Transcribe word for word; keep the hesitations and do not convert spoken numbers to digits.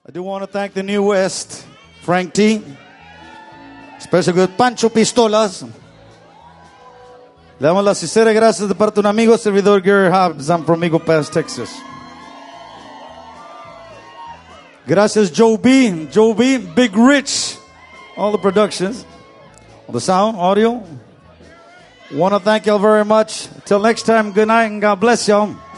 I do want to thank the New West, Frank T. Special good Pancho Pistolas. Le damos las sinceras gracias de parte de un amigo servidor, Gary Hobbs. I'm from Eagle Pass, Texas. Gracias, Joe B. Joe B. Big Rich. All the productions. All the sound, audio. Want to thank y'all very much. Till next time, good night and God bless y'all.